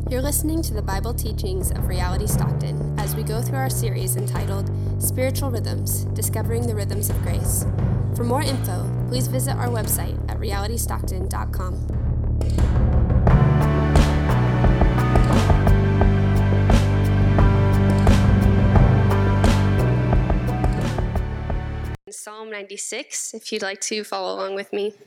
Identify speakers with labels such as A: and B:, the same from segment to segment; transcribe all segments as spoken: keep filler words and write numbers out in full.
A: You're listening to the Bible teachings of Reality Stockton as we go through our series entitled Spiritual Rhythms, Discovering the Rhythms of Grace. For more info, please visit our website at reality stockton dot com. Psalm ninety-six, if you'd like to follow along with me.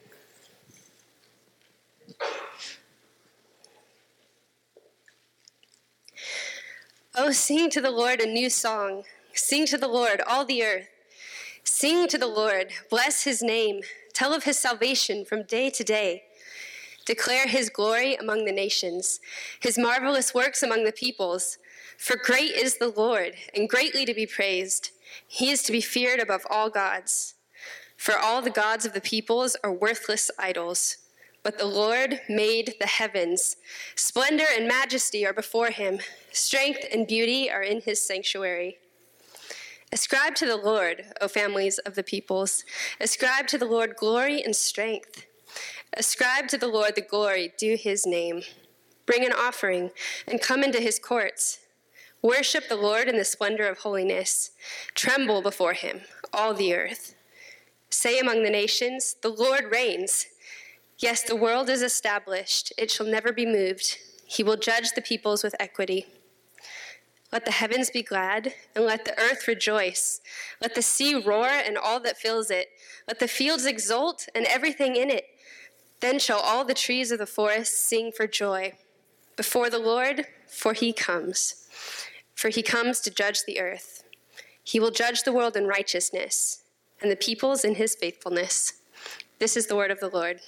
A: Oh, sing to the Lord a new song. Sing to the Lord, all the earth. Sing to the Lord, bless his name. Tell of his salvation from day to day. Declare his glory among the nations, his marvelous works among the peoples. For great is the Lord, and greatly to be praised. He is to be feared above all gods. For all the gods of the peoples are worthless idols. But the Lord made the heavens. Splendor and majesty are before him. Strength and beauty are in his sanctuary. Ascribe to the Lord, O families of the peoples. Ascribe to the Lord glory and strength. Ascribe to the Lord the glory due his name. Bring an offering and come into his courts. Worship the Lord in the splendor of holiness. Tremble before him, all the earth. Say among the nations, the Lord reigns. Yes, the world is established. It shall never be moved. He will judge the peoples with equity. Let the heavens be glad, and let the earth rejoice. Let the sea roar and all that fills it. Let the fields exult and everything in it. Then shall all the trees of the forest sing for joy before the Lord, for he comes. For he comes to judge the earth. He will judge the world in righteousness, and the peoples in his faithfulness. This is the word of the Lord.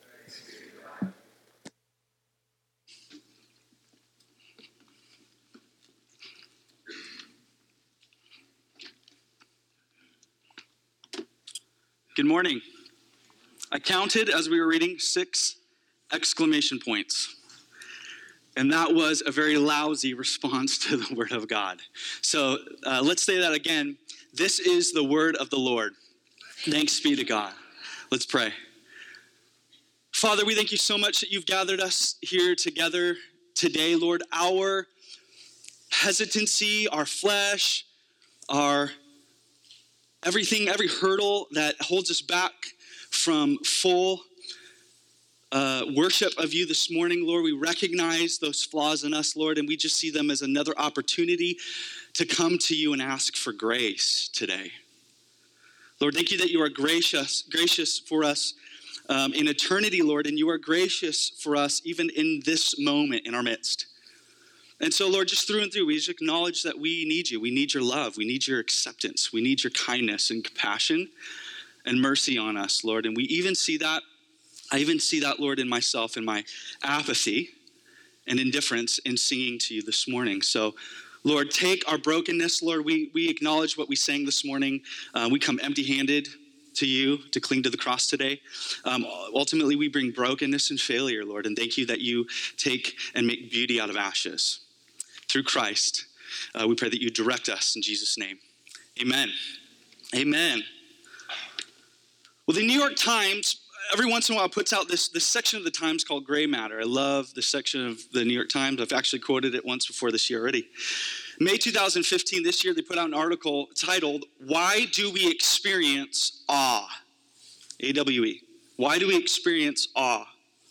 B: Good morning. I counted as we were reading six exclamation points. And that was a very lousy response to the word of God. So uh, let's say that again. This is the word of the Lord. Thanks be to God. Let's pray. Father, we thank you so much that you've gathered us here together today, Lord. Our hesitancy, our flesh, our everything, every hurdle that holds us back from full uh, worship of you this morning, Lord, we recognize those flaws in us, Lord, and we just see them as another opportunity to come to you and ask for grace today. Lord, thank you that you are gracious, gracious for us um, in eternity, Lord, and you are gracious for us even in this moment in our midst. And so, Lord, just through and through, we just acknowledge that we need you. We need your love. We need your acceptance. We need your kindness and compassion and mercy on us, Lord. And we even see that, I even see that, Lord, in myself, in my apathy and indifference in singing to you this morning. So, Lord, take our brokenness, Lord. We, we acknowledge what we sang this morning. Uh, we come empty-handed to you to cling to the cross today. Um, ultimately, we bring brokenness and failure, Lord. And thank you that you take and make beauty out of ashes. Through Christ, uh, we pray that you direct us in Jesus' name. Amen. Amen. Well, the New York Times, every once in a while, puts out this, this section of the Times called Gray Matter. I love this section of the New York Times. I've actually quoted it once before this year already. May two thousand fifteen, this year, they put out an article titled, Why Do We Experience Awe? A W E. Why do we experience awe?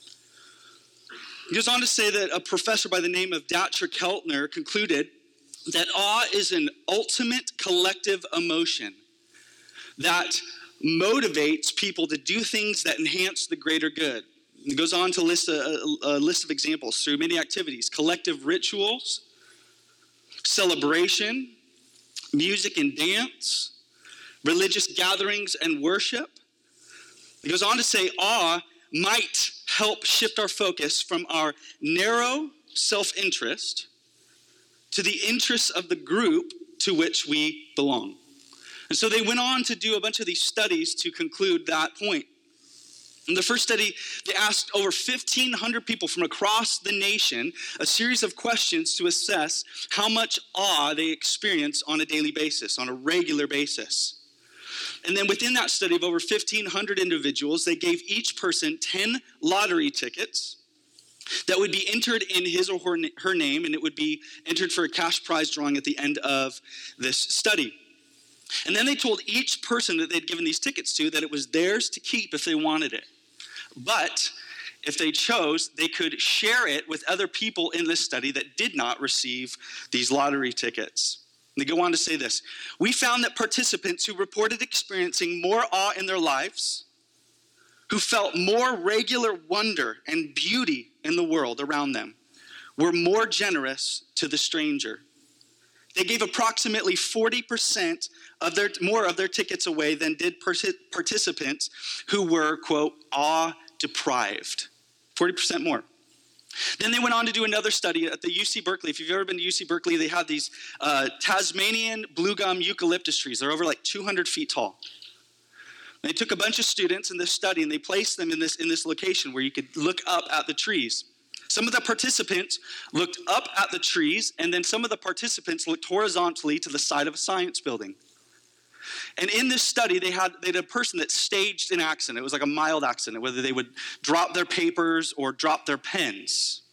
B: He goes on to say that a professor by the name of Datcher Keltner concluded that awe is an ultimate collective emotion that motivates people to do things that enhance the greater good. He goes on to list a, a, a list of examples through many activities: collective rituals, celebration, music and dance, religious gatherings and worship. He goes on to say awe might help shift our focus from our narrow self-interest to the interests of the group to which we belong. And so they went on to do a bunch of these studies to conclude that point. In the first study, they asked over fifteen hundred people from across the nation a series of questions to assess how much awe they experience on a daily basis, on a regular basis. And then within that study of over fifteen hundred individuals, they gave each person ten lottery tickets that would be entered in his or her, her name, and it would be entered for a cash prize drawing at the end of this study. And then they told each person that they'd given these tickets to that it was theirs to keep if they wanted it. But if they chose, they could share it with other people in this study that did not receive these lottery tickets. And they go on to say this: we found that participants who reported experiencing more awe in their lives, who felt more regular wonder and beauty in the world around them, were more generous to the stranger. They gave approximately forty percent of their more of their tickets away than did participants who were, quote, awe-deprived. forty percent more. Then they went on to do another study at the U C Berkeley. If you've ever been to U C Berkeley, they had these uh, Tasmanian blue gum eucalyptus trees. They're over like two hundred feet tall. And they took a bunch of students in this study and they placed them in this, in this location where you could look up at the trees. Some of the participants looked up at the trees, and then some of the participants looked horizontally to the side of a science building. And in this study, they had, they had a person that staged an accident. It was like a mild accident, whether they would drop their papers or drop their pens.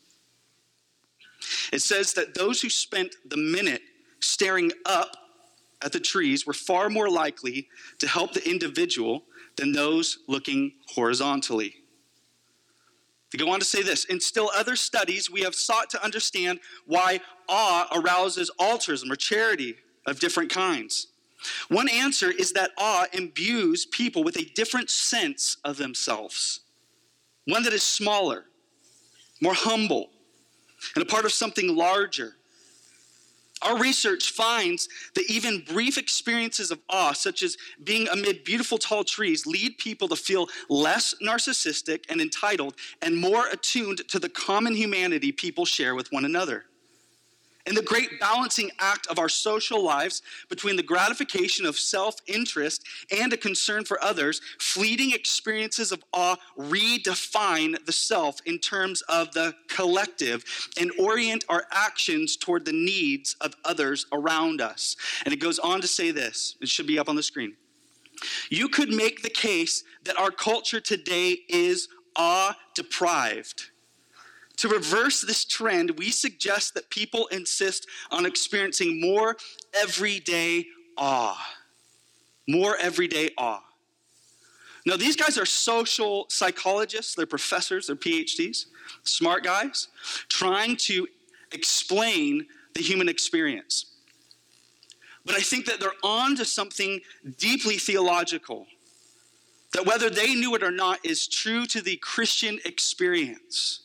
B: It says that those who spent the minute staring up at the trees were far more likely to help the individual than those looking horizontally. They go on to say this: in still other studies, we have sought to understand why awe arouses altruism or charity of different kinds. One answer is that awe imbues people with a different sense of themselves, one that is smaller, more humble, and a part of something larger. Our research finds that even brief experiences of awe, such as being amid beautiful tall trees, lead people to feel less narcissistic and entitled and more attuned to the common humanity people share with one another. In the great balancing act of our social lives between the gratification of self-interest and a concern for others, fleeting experiences of awe redefine the self in terms of the collective and orient our actions toward the needs of others around us. And it goes on to say this. It should be up on the screen. You could make the case that our culture today is awe-deprived. To reverse this trend, we suggest that people insist on experiencing more everyday awe. More everyday awe. Now, these guys are social psychologists. They're professors. They're P H Ds. Smart guys trying to explain the human experience. But I think that they're on to something deeply theological, that whether they knew it or not is true to the Christian experience.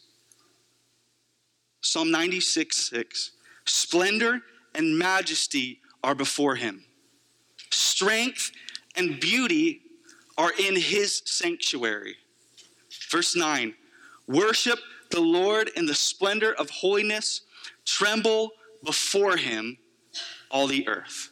B: Psalm ninety-six six, splendor and majesty are before him. Strength and beauty are in his sanctuary. Verse nine, worship the Lord in the splendor of holiness, tremble before him, all the earth.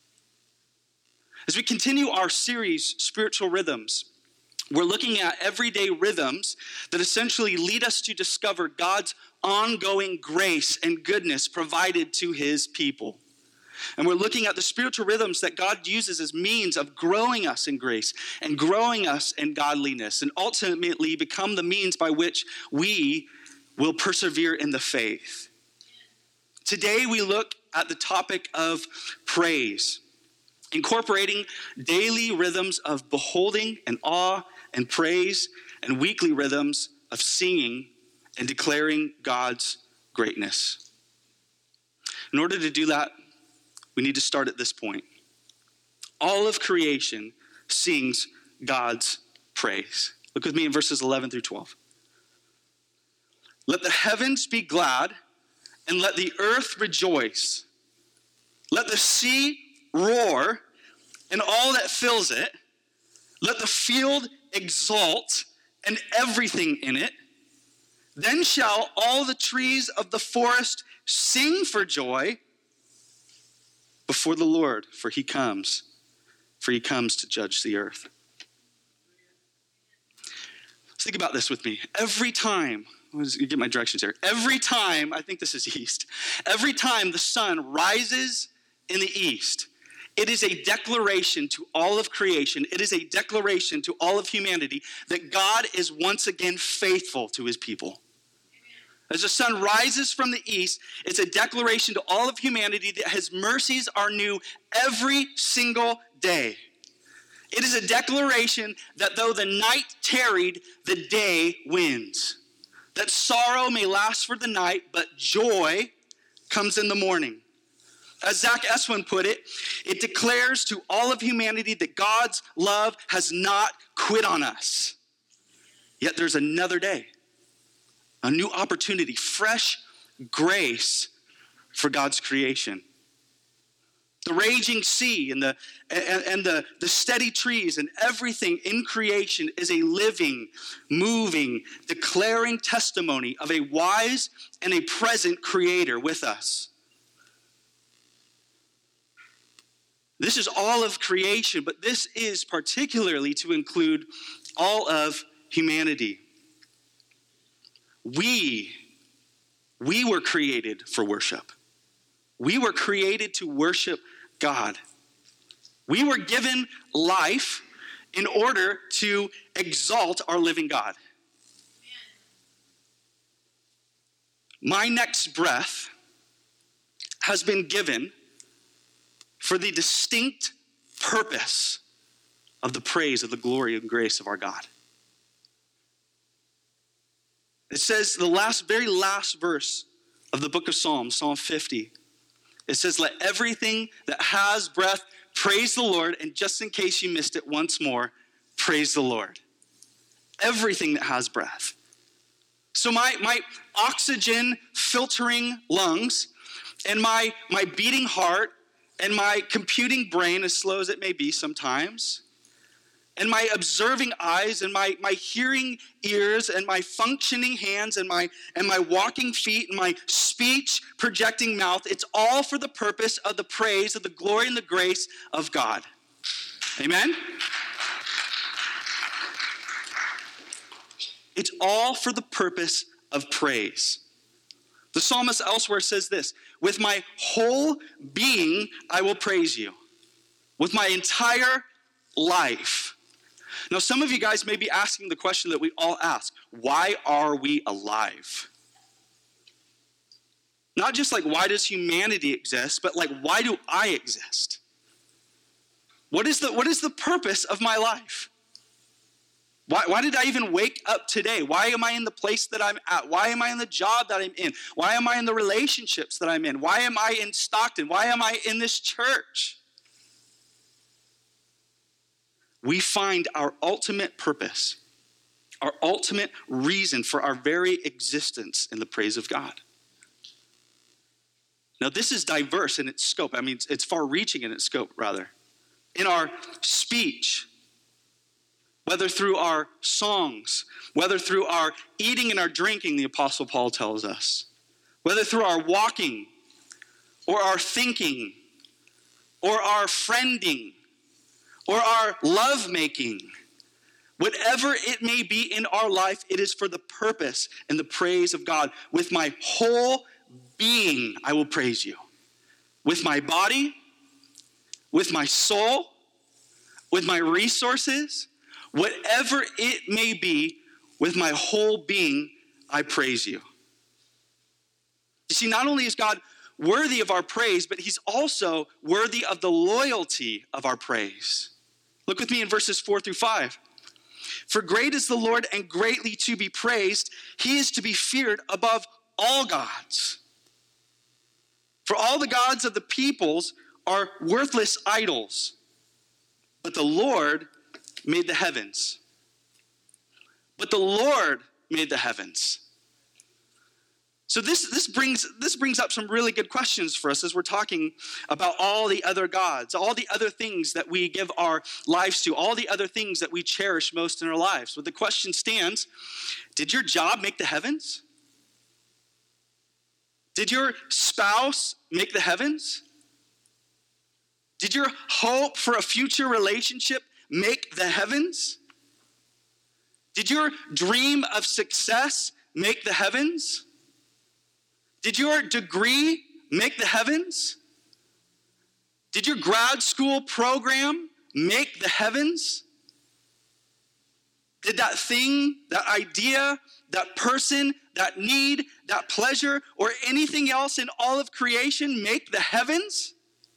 B: As we continue our series, Spiritual Rhythms, we're looking at everyday rhythms that essentially lead us to discover God's ongoing grace and goodness provided to his people. And we're looking at the spiritual rhythms that God uses as means of growing us in grace and growing us in godliness, and ultimately become the means by which we will persevere in the faith. Today we look at the topic of praise, incorporating daily rhythms of beholding and awe and praise, and weekly rhythms of singing and declaring God's greatness. In order to do that, we need to start at this point. All of creation sings God's praise. Look with me in verses eleven through twelve. Let the heavens be glad, and let the earth rejoice. Let the sea roar, and all that fills it. Let the field exult, and everything in it. Then shall all the trees of the forest sing for joy before the Lord, for he comes, for he comes to judge the earth. Think about this with me. Every time, let me get my directions here. Every time, I think this is east, every time the sun rises in the east, it is a declaration to all of creation, it is a declaration to all of humanity that God is once again faithful to his people. As the sun rises from the east, it's a declaration to all of humanity that his mercies are new every single day. It is a declaration that though the night tarried, the day wins. That sorrow may last for the night, but joy comes in the morning. As Zach Eswin put it, it declares to all of humanity that God's love has not quit on us. Yet there's another day, a new opportunity, fresh grace for God's creation. The raging sea and the and, and the, the steady trees and everything in creation is a living, moving, declaring testimony of a wise and a present creator with us. This is all of creation, but this is particularly to include all of humanity. We, we were created for worship. We were created to worship God. We were given life in order to exalt our living God. My next breath has been given for the distinct purpose of the praise of the glory and grace of our God. It says the last, very last verse of the book of Psalms, Psalm fifty. It says, let everything that has breath praise the Lord. And just in case you missed it once more, praise the Lord. Everything that has breath. So my, my oxygen filtering lungs and my, my beating heart and my computing brain, as slow as it may be sometimes, and my observing eyes and my, my hearing ears and my functioning hands and my, and my walking feet and my speech projecting mouth, it's all for the purpose of the praise of the glory and the grace of God. Amen? It's all for the purpose of praise. The psalmist elsewhere says this, with my whole being, I will praise you. With my entire life. Now, some of you guys may be asking the question that we all ask, why are we alive? Not just like, why does humanity exist, but like, why do I exist? What is the, what is the purpose of my life? Why, why did I even wake up today? Why am I in the place that I'm at? Why am I in the job that I'm in? Why am I in the relationships that I'm in? Why am I in Stockton? Why am I in this church? We find our ultimate purpose, our ultimate reason for our very existence in the praise of God. Now, this is diverse in its scope. I mean, it's, it's far-reaching in its scope, rather. In our speech, whether through our songs, whether through our eating and our drinking, the Apostle Paul tells us, whether through our walking, or our thinking, or our friending, or our lovemaking, whatever it may be in our life, it is for the purpose and the praise of God. With my whole being, I will praise you. With my body, with my soul, with my resources, whatever it may be, with my whole being, I praise you. You see, not only is God worthy of our praise, but he's also worthy of the loyalty of our praise. Look with me in verses four through five. For great is the Lord and greatly to be praised. He is to be feared above all gods. For all the gods of the peoples are worthless idols, but the Lord made the heavens. But the Lord made the heavens. So this, this brings this brings up some really good questions for us as we're talking about all the other gods, all the other things that we give our lives to, all the other things that we cherish most in our lives. But the question stands, did your job make the heavens? Did your spouse make the heavens? Did your hope for a future relationship make the heavens? Did your dream of success make the heavens? Did your degree make the heavens? Did your grad school program make the heavens? Did that thing, that idea, that person, that need, that pleasure, or anything else in all of creation make the heavens?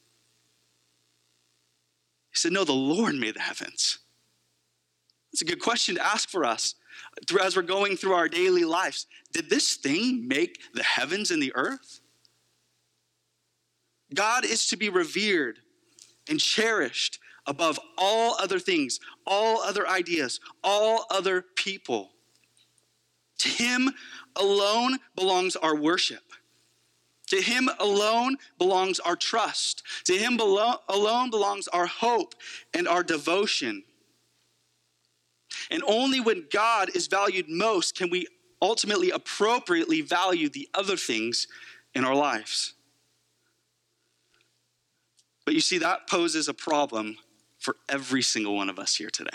B: He said, no, the Lord made the heavens. That's a good question to ask for us as we're going through our daily lives. Did this thing make the heavens and the earth? God is to be revered and cherished above all other things, all other ideas, all other people. To him alone belongs our worship. To him alone belongs our trust. To him belo- alone belongs our hope and our devotion. And only when God is valued most can we ultimately appropriately value the other things in our lives. But you see, that poses a problem for every single one of us here today.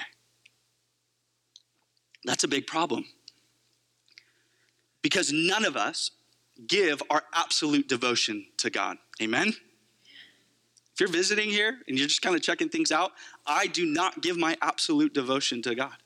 B: That's a big problem. Because none of us give our absolute devotion to God. Amen? If you're visiting here and you're just kind of checking things out, I do not give my absolute devotion to God.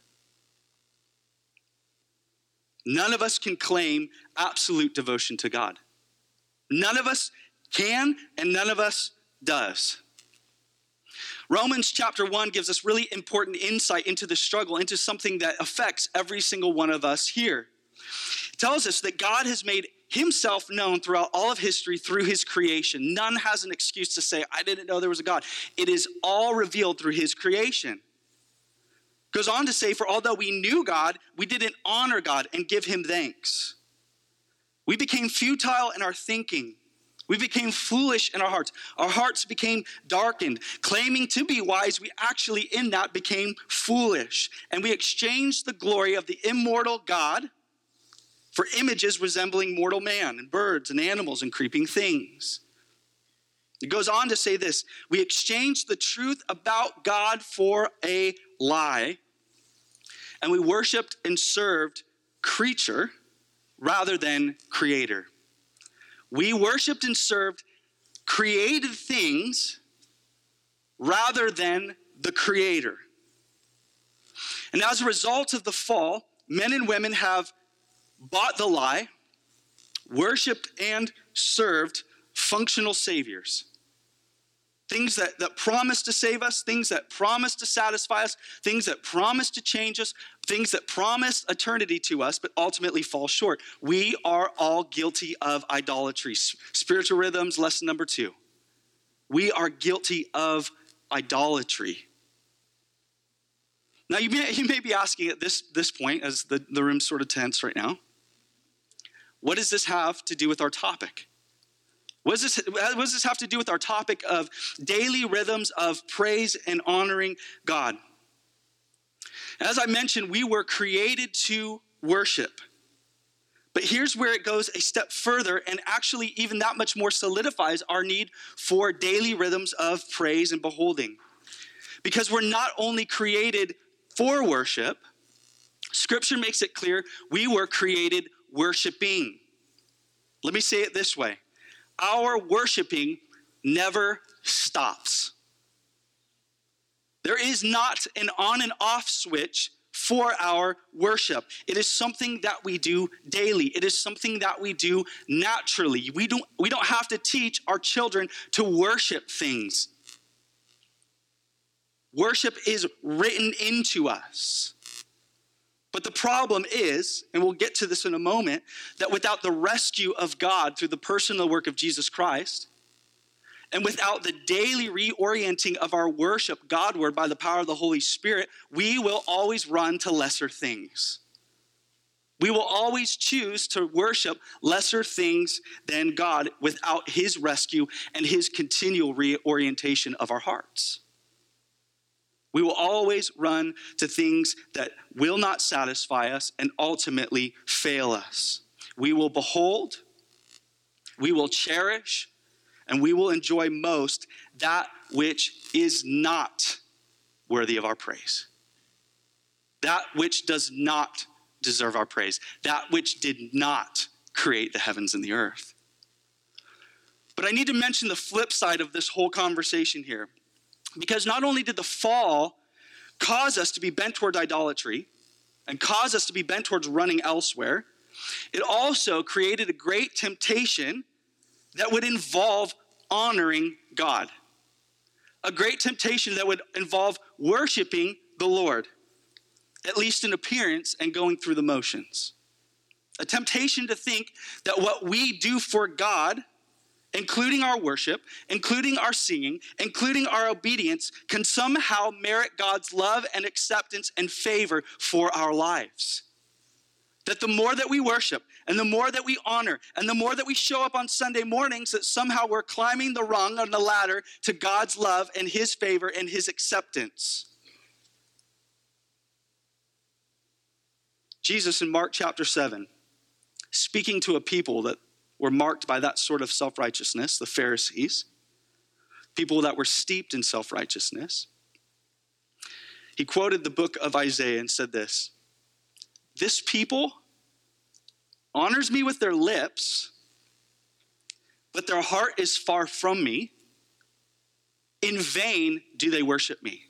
B: None of us can claim absolute devotion to God. None of us can, and none of us does. Romans chapter one gives us really important insight into the struggle, into something that affects every single one of us here. It tells us that God has made himself known throughout all of history through his creation. None has an excuse to say, I didn't know there was a God. It is all revealed through his creation. Goes on to say, for although we knew God, we didn't honor God and give him thanks. We became futile in our thinking. We became foolish in our hearts. Our hearts became darkened. Claiming to be wise, we actually in that became foolish. And we exchanged the glory of the immortal God for images resembling mortal man and birds and animals and creeping things. It goes on to say this, we exchanged the truth about God for a lie, and we worshiped and served creature rather than creator. We worshiped and served created things rather than the creator. And as a result of the fall, men and women have bought the lie, worshiped and served functional saviors. Things that, that promise to save us, things that promise to satisfy us, things that promise to change us, things that promise eternity to us, but ultimately fall short. We are all guilty of idolatry. Spiritual rhythms, lesson number two. We are guilty of idolatry. Now, you may, you may be asking at this, this point, as the, the room's sort of tense right now, what does this have to do with our topic? What does, this, what does this have to do with our topic of daily rhythms of praise and honoring God? As I mentioned, we were created to worship. But here's where it goes a step further and actually even that much more solidifies our need for daily rhythms of praise and beholding. Because we're not only created for worship, Scripture makes it clear we were created worshiping. Let me say it this way. Our worshiping never stops. There is not an on and off switch for our worship. It is something that we do daily. It is something that we do naturally. We don't, we don't have to teach our children to worship things. Worship is written into us. But the problem is, and we'll get to this in a moment, that without the rescue of God through the personal work of Jesus Christ, and without the daily reorienting of our worship Godward by the power of the Holy Spirit, we will always run to lesser things. We will always choose to worship lesser things than God without his rescue and his continual reorientation of our hearts. We will always run to things that will not satisfy us and ultimately fail us. We will behold, we will cherish, and we will enjoy most that which is not worthy of our praise. That which does not deserve our praise. That which did not create the heavens and the earth. But I need to mention the flip side of this whole conversation here. Because not only did the fall cause us to be bent toward idolatry, and caused us to be bent towards running elsewhere, it also created a great temptation that would involve honoring God. A great temptation that would involve worshiping the Lord, at least in appearance and going through the motions. A temptation to think that what we do for God, including our worship, including our singing, including our obedience, can somehow merit God's love and acceptance and favor for our lives. That the more that we worship and the more that we honor and the more that we show up on Sunday mornings, that somehow we're climbing the rung on the ladder to God's love and his favor and his acceptance. Jesus in Mark chapter seven, speaking to a people that were marked by that sort of self-righteousness, the Pharisees, people that were steeped in self-righteousness, he quoted the book of Isaiah and said this: "This people honors me with their lips, but their heart is far from me. In vain do they worship me."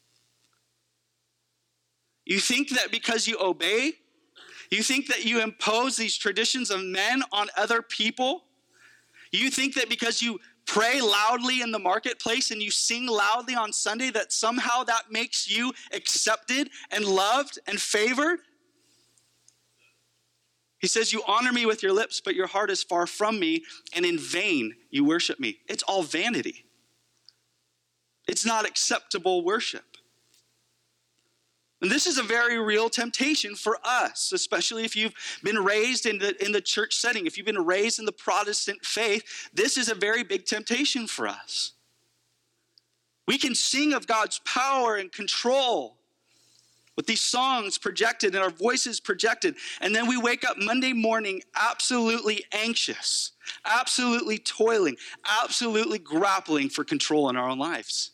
B: You think that because you obey, you think that you impose these traditions of men on other people, you think that because you pray loudly in the marketplace and you sing loudly on Sunday, that somehow that makes you accepted and loved and favored? He says, you honor me with your lips, but your heart is far from me, and in vain you worship me. It's all vanity. It's not acceptable worship. And this is a very real temptation for us, especially if you've been raised in the, in the church setting. If you've been raised in the Protestant faith, this is a very big temptation for us. We can sing of God's power and control with these songs projected and our voices projected. And then we wake up Monday morning absolutely anxious, absolutely toiling, absolutely grappling for control in our own lives.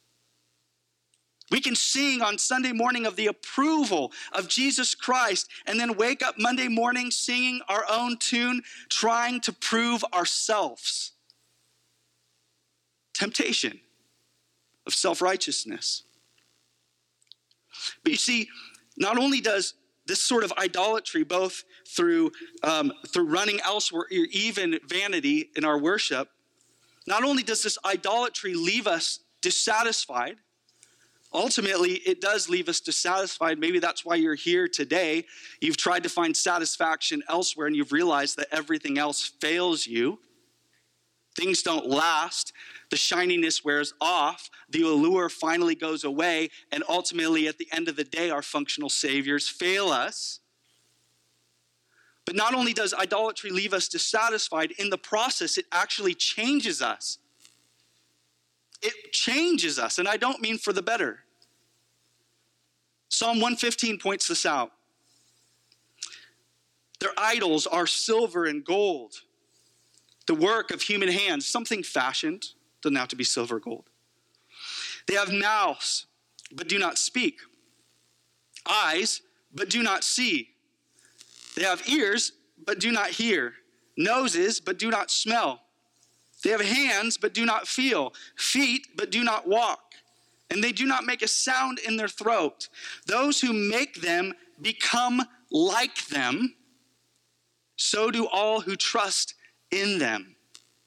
B: We can sing on Sunday morning of the approval of Jesus Christ and then wake up Monday morning singing our own tune, trying to prove ourselves. Temptation of self-righteousness. But you see, not only does this sort of idolatry, both through, um, through running elsewhere, or even vanity in our worship, not only does this idolatry leave us dissatisfied, ultimately, it does leave us dissatisfied. Maybe that's why you're here today. You've tried to find satisfaction elsewhere and you've realized that everything else fails you. Things don't last. The shininess wears off. The allure finally goes away. And ultimately, at the end of the day, our functional saviors fail us. But not only does idolatry leave us dissatisfied, in the process, it actually changes us. It changes us, and I don't mean for the better. Psalm one fifteen points this out. Their idols are silver and gold, the work of human hands, something fashioned, doesn't have to be silver or gold. They have mouths, but do not speak, eyes, but do not see. They have ears, but do not hear, noses, but do not smell. They have hands, but do not feel, feet, but do not walk, and they do not make a sound in their throat. Those who make them become like them, so do all who trust in them.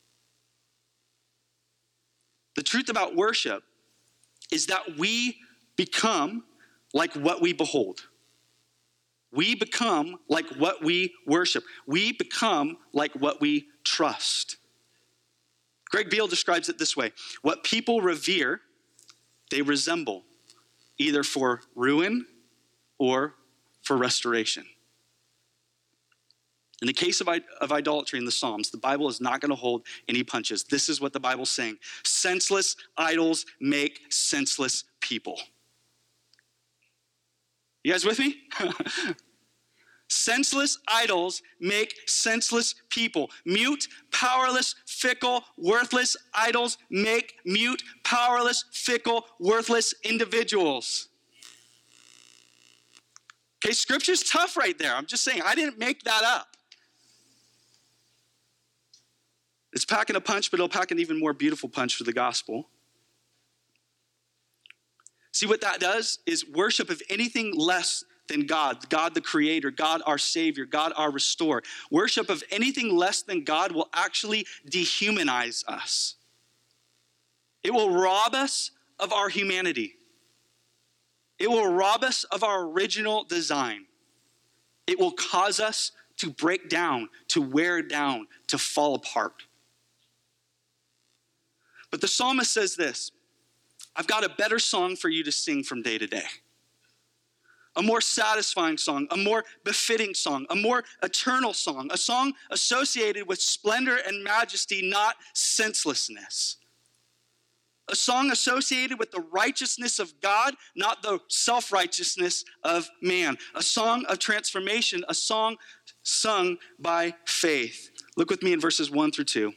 B: The truth about worship is that we become like what we behold. We become like what we worship. We become like what we trust. Greg Beale describes it this way: what people revere, they resemble, either for ruin or for restoration. In the case of, of idolatry in the Psalms, the Bible is not going to hold any punches. This is what the Bible's saying: senseless idols make senseless people. You guys with me? Senseless idols make senseless people. Mute, powerless, fickle, worthless idols make mute, powerless, fickle, worthless individuals. Okay, scripture's tough right there. I'm just saying, I didn't make that up. It's packing a punch, but it'll pack an even more beautiful punch for the gospel. See, what that does is worship of anything less than God, God the creator, God our savior, God our restorer. Worship of anything less than God will actually dehumanize us. It will rob us of our humanity. It will rob us of our original design. It will cause us to break down, to wear down, to fall apart. But the psalmist says this, I've got a better song for you to sing from day to day. A more satisfying song, a more befitting song, a more eternal song, a song associated with splendor and majesty, not senselessness. A song associated with the righteousness of God, not the self-righteousness of man. A song of transformation, a song sung by faith. Look with me in verses one through two.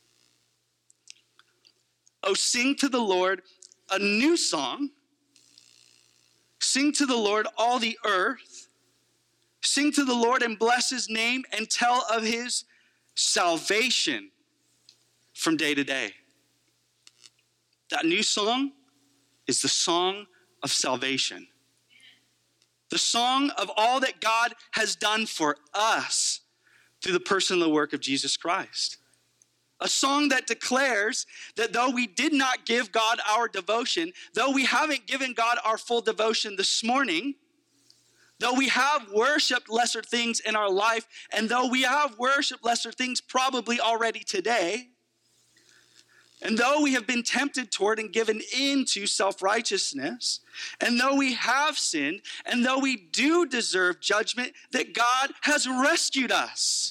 B: Oh, sing to the Lord a new song. Sing to the Lord all the earth. Sing to the Lord and bless his name and tell of his salvation from day to day. That new song is the song of salvation. The song of all that God has done for us through the person and the work of Jesus Christ. A song that declares that though we did not give God our devotion, though we haven't given God our full devotion this morning, though we have worshiped lesser things in our life, and though we have worshiped lesser things probably already today, and though we have been tempted toward and given into self-righteousness, and though we have sinned, and though we do deserve judgment, that God has rescued us.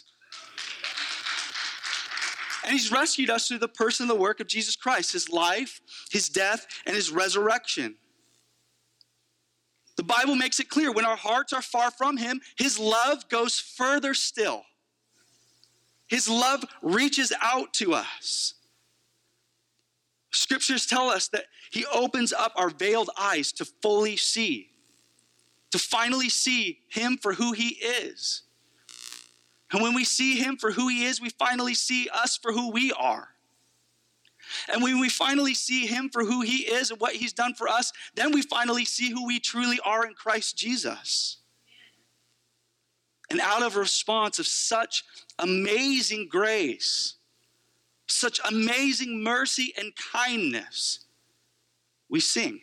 B: And he's rescued us through the person and the work of Jesus Christ, his life, his death, and his resurrection. The Bible makes it clear when our hearts are far from him, his love goes further still. His love reaches out to us. Scriptures tell us that he opens up our veiled eyes to fully see, to finally see him for who he is. And when we see him for who he is, we finally see us for who we are. And when we finally see him for who he is and what he's done for us, then we finally see who we truly are in Christ Jesus. And out of a response of such amazing grace, such amazing mercy and kindness, we sing.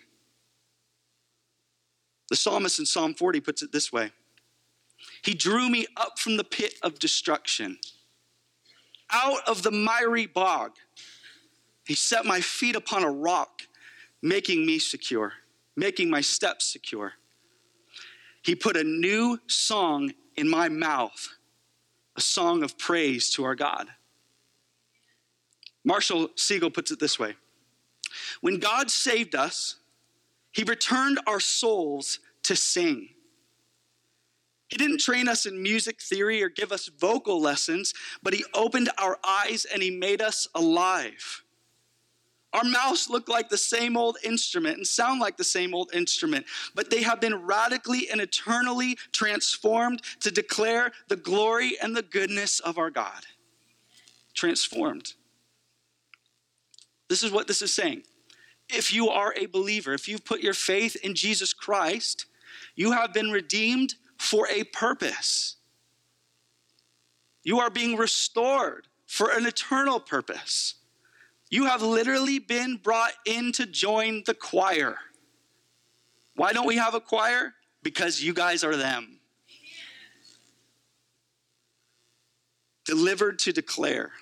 B: The psalmist in Psalm forty puts it this way. He drew me up from the pit of destruction, out of the miry bog. He set my feet upon a rock, making me secure, making my steps secure. He put a new song in my mouth, a song of praise to our God. Marshall Siegel puts it this way. When God saved us, he returned our souls to sing. He didn't train us in music theory or give us vocal lessons, but he opened our eyes and he made us alive. Our mouths look like the same old instrument and sound like the same old instrument, but they have been radically and eternally transformed to declare the glory and the goodness of our God. Transformed. This is what this is saying. If you are a believer, if you've put your faith in Jesus Christ, you have been redeemed for a purpose. You are being restored for an eternal purpose. You have literally been brought in to join the choir. Why don't we have a choir? Because you guys are them. Delivered to declare.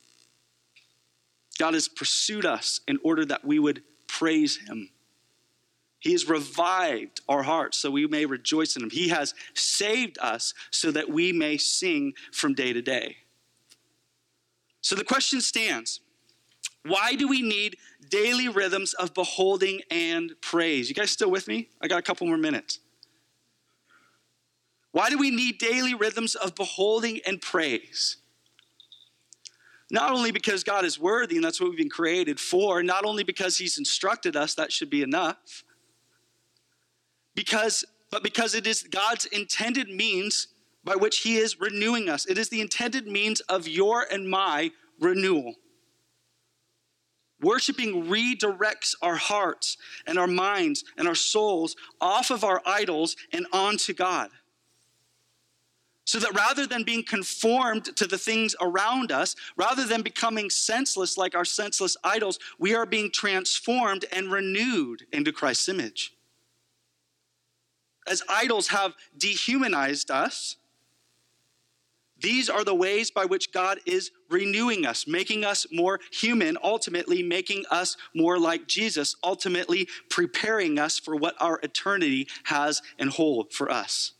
B: God has pursued us in order that we would praise him. He has revived our hearts so we may rejoice in him. He has saved us so that we may sing from day to day. So the question stands, why do we need daily rhythms of beholding and praise? You guys still with me? I got a couple more minutes. Why do we need daily rhythms of beholding and praise? Not only because God is worthy and that's what we've been created for, not only because he's instructed us, that should be enough. Because, but because it is God's intended means by which he is renewing us. It is the intended means of your and my renewal. Worshiping redirects our hearts and our minds and our souls off of our idols and onto God. So that rather than being conformed to the things around us, rather than becoming senseless like our senseless idols, we are being transformed and renewed into Christ's image. As idols have dehumanized us, these are the ways by which God is renewing us, making us more human, ultimately making us more like Jesus, ultimately preparing us for what our eternity has in hold for us.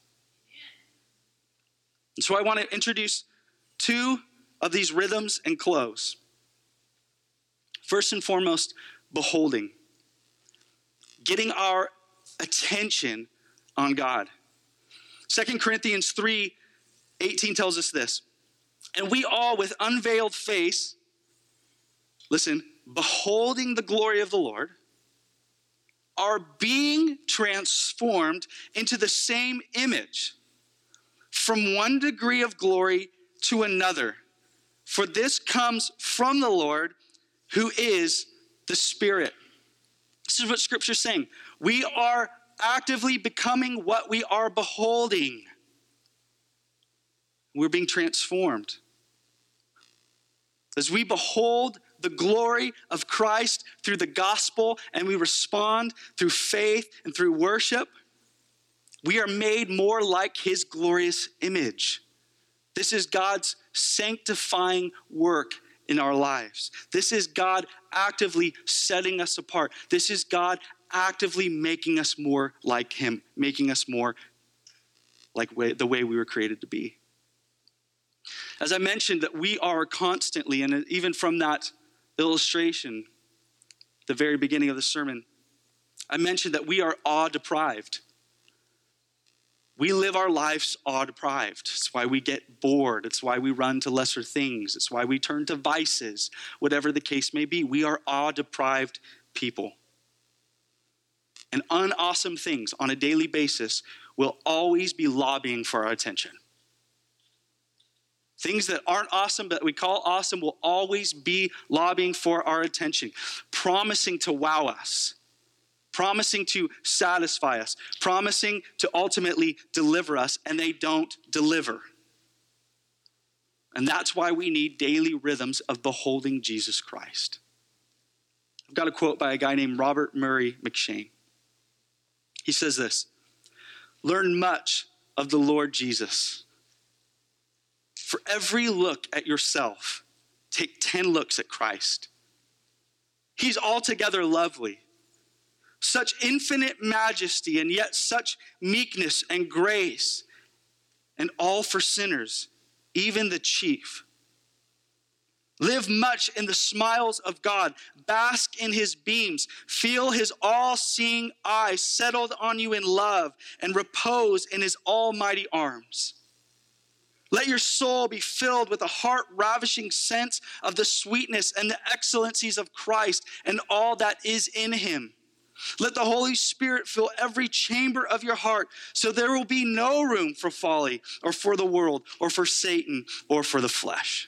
B: And so I want to introduce two of these rhythms and close. First and foremost, beholding. Getting our attention on God. Second Corinthians three eighteen tells us this. And we all with unveiled face, listen, beholding the glory of the Lord, are being transformed into the same image from one degree of glory to another. For this comes from the Lord, who is the Spirit. This is what Scripture's saying. We are actively becoming what we are beholding. We're being transformed. As we behold the glory of Christ through the gospel and we respond through faith and through worship, we are made more like his glorious image. This is God's sanctifying work in our lives. This is God actively setting us apart. This is God actively making us more like him, making us more like way, the way we were created to be. As I mentioned, that we are constantly, and even from that illustration, the very beginning of the sermon, I mentioned that we are awe-deprived. We live our lives awe-deprived. It's why we get bored. It's why we run to lesser things. It's why we turn to vices, whatever the case may be. We are awe-deprived people. And unawesome things on a daily basis will always be lobbying for our attention. Things that aren't awesome, but we call awesome, will always be lobbying for our attention, promising to wow us, promising to satisfy us, promising to ultimately deliver us, and they don't deliver. And that's why we need daily rhythms of beholding Jesus Christ. I've got a quote by a guy named Robert Murray McShane. He says this, "Learn much of the Lord Jesus. For every look at yourself, take ten looks at Christ. He's altogether lovely. Such infinite majesty and yet such meekness and grace, and all for sinners, even the chief. Live much in the smiles of God. Bask in his beams. Feel his all-seeing eye settled on you in love and repose in his almighty arms. Let your soul be filled with a heart-ravishing sense of the sweetness and the excellencies of Christ and all that is in him. Let the Holy Spirit fill every chamber of your heart so there will be no room for folly or for the world or for Satan or for the flesh."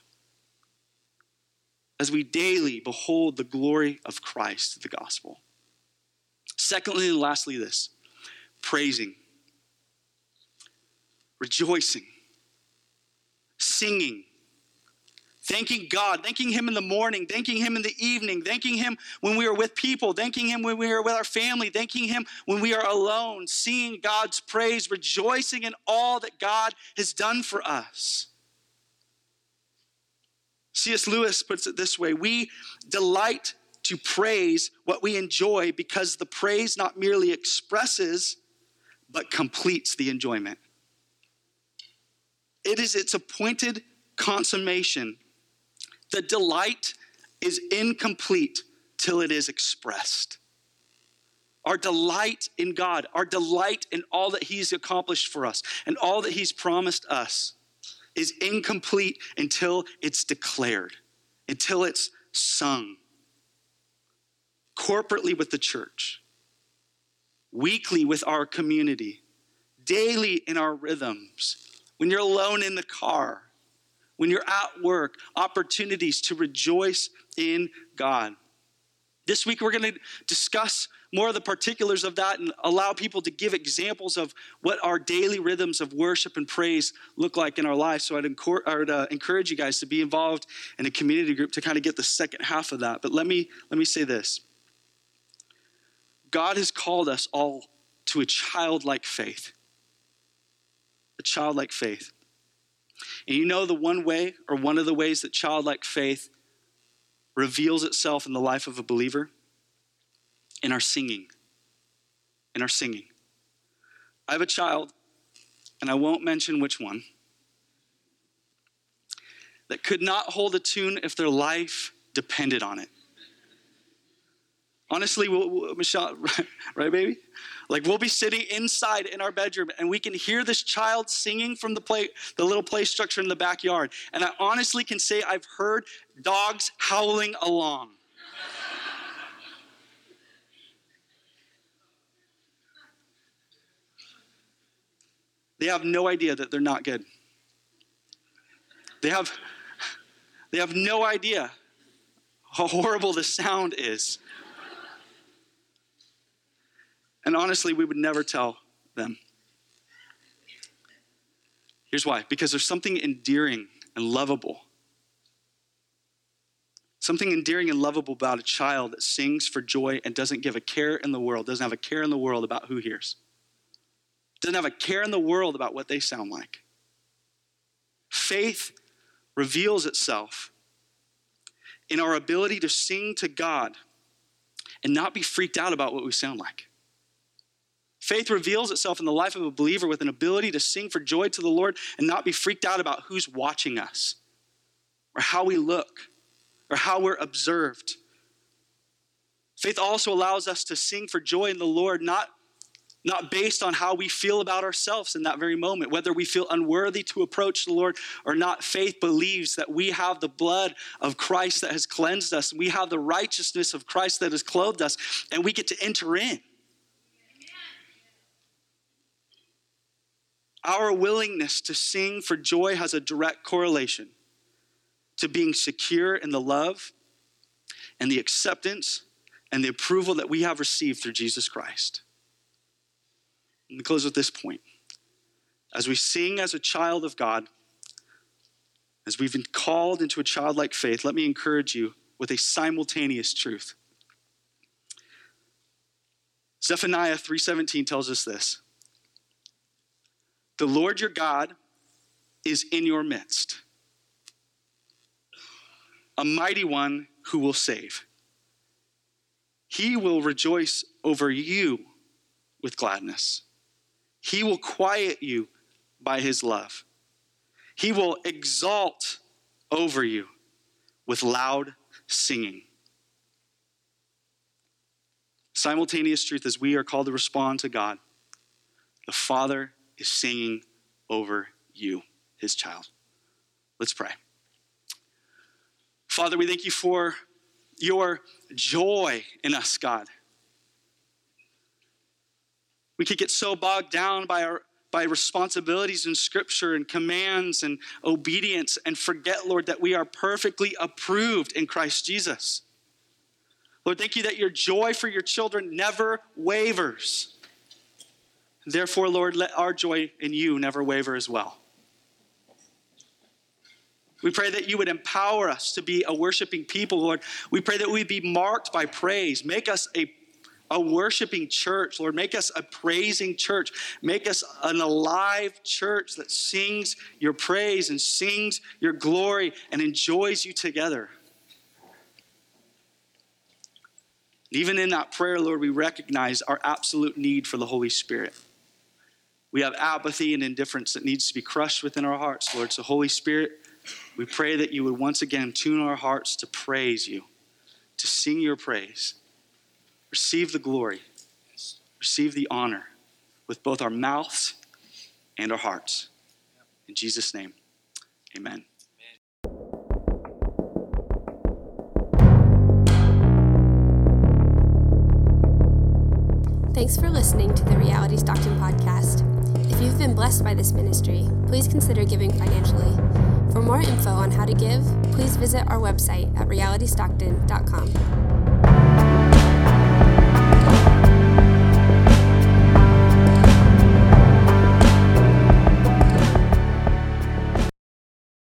B: As we daily behold the glory of Christ, the gospel. Secondly and lastly this, praising, rejoicing, singing, thanking God, thanking him in the morning, thanking him in the evening, thanking him when we are with people, thanking him when we are with our family, thanking him when we are alone, singing God's praise, rejoicing in all that God has done for us. C S Lewis puts it this way, we delight to praise what we enjoy because the praise not merely expresses, but completes the enjoyment. It is its appointed consummation. The delight is incomplete till it is expressed. Our delight in God, our delight in all that he's accomplished for us and all that he's promised us is incomplete until it's declared, until it's sung. Corporately with the church, weekly with our community, daily in our rhythms, when you're alone in the car, when you're at work, opportunities to rejoice in God. This week, we're going to discuss more of the particulars of that and allow people to give examples of what our daily rhythms of worship and praise look like in our lives. So I'd, encor- I'd uh, encourage you guys to be involved in a community group to kind of get the second half of that. But let me, let me say this. God has called us all to a childlike faith. A childlike faith. And you know the one way, or one of the ways that childlike faith reveals itself in the life of a believer? In our singing. In our singing. I have a child, and I won't mention which one, that could not hold a tune if their life depended on it. Honestly, we'll, we'll, Michelle, right, right, baby? Like, we'll be sitting inside in our bedroom, and we can hear this child singing from the play, the little play structure in the backyard. And I honestly can say I've heard dogs howling along. They have no idea that they're not good. They have, they have no idea how horrible the sound is. And honestly, we would never tell them. Here's why. Because there's something endearing and lovable. Something endearing and lovable about a child that sings for joy and doesn't give a care in the world, doesn't have a care in the world about who hears. Doesn't have a care in the world about what they sound like. Faith reveals itself in our ability to sing to God and not be freaked out about what we sound like. Faith reveals itself in the life of a believer with an ability to sing for joy to the Lord and not be freaked out about who's watching us or how we look or how we're observed. Faith also allows us to sing for joy in the Lord, not, not based on how we feel about ourselves in that very moment, whether we feel unworthy to approach the Lord or not. Faith believes that we have the blood of Christ that has cleansed us. We have the righteousness of Christ that has clothed us, and we get to enter in. Our willingness to sing for joy has a direct correlation to being secure in the love and the acceptance and the approval that we have received through Jesus Christ. Let me close with this point. As we sing as a child of God, as we've been called into a childlike faith, let me encourage you with a simultaneous truth. Zephaniah three seventeen tells us this. The Lord your God is in your midst, a mighty one who will save. He will rejoice over you with gladness. He will quiet you by his love. He will exalt over you with loud singing. Simultaneous truth as we are called to respond to God. The Father is singing over you, his child. Let's pray. Father, we thank you for your joy in us, God. We could get so bogged down by our by responsibilities in scripture and commands and obedience and forget, Lord, that we are perfectly approved in Christ Jesus. Lord, thank you that your joy for your children never wavers. Therefore, Lord, let our joy in you never waver as well. We pray that you would empower us to be a worshiping people, Lord. We pray that we be marked by praise. Make us a, a worshiping church, Lord. Make us a praising church. Make us an alive church that sings your praise and sings your glory and enjoys you together. Even in that prayer, Lord, we recognize our absolute need for the Holy Spirit. We have apathy and indifference that needs to be crushed within our hearts, Lord. So Holy Spirit, we pray that you would once again tune our hearts to praise you, to sing your praise. Receive the glory, receive the honor with both our mouths and our hearts. In Jesus' name, amen.
A: Thanks for listening to the Reality Stockton podcast. If you've been blessed by this ministry, please consider giving financially. For more info on how to give, please visit our website at reality stockton dot com.